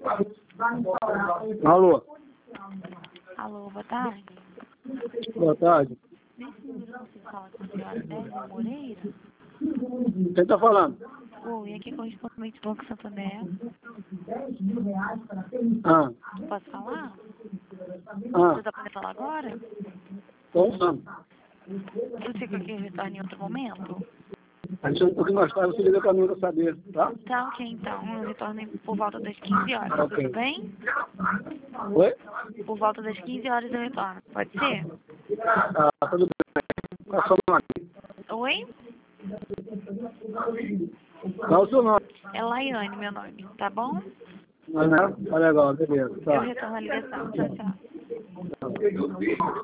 Alô? Alô, boa tarde. Boa tarde. Nesse número você fala com a senhora Débora Moreira? Quem tá falando? Oi, aqui é correspondente do Banco Santander. Ah, Posso falar? ah, Você tá podendo falar agora? tô usando. Você quer que eu retorne em outro momento? A gente um pouquinho mais tarde, você liga pra mim pra saber, tá? Tá ok, então. Eu retorno por volta das 15 horas, Ok. tudo bem? Oi? Por volta das 15 horas eu retorno. Pode ser? Ah, tudo bem. Qual é o seu nome? Oi? Qual é o seu nome? É Laiane, meu nome. Tá bom? Tá legal, beleza. Eu Tá. retorno a ligação. Tchau, tchau.